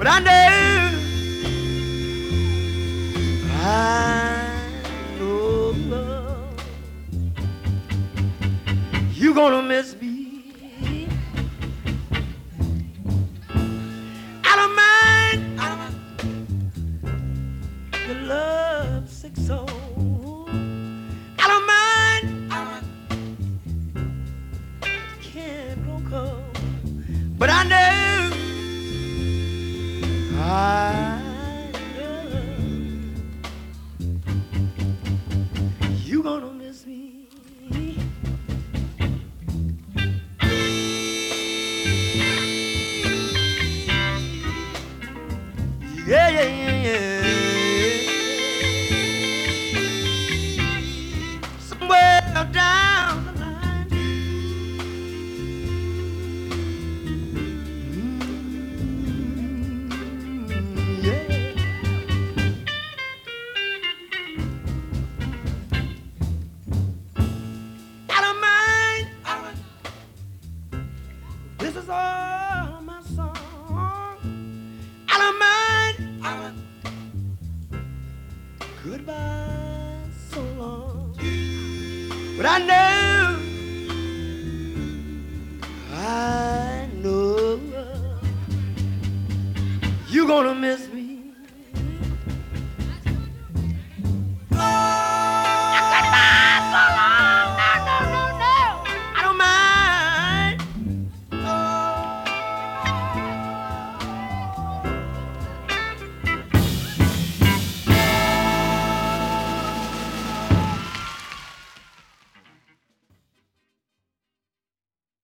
But I know love, you gonna miss me. I don't mind the love sick soul. I don't mind can't grow cold. But I know you gonna miss me. Yeah, yeah, yeah, yeah. Somewhere down the line. Yeah. I don't mind. This is all my song. I don't mind. Goodbye so long. But I know you gonna miss me.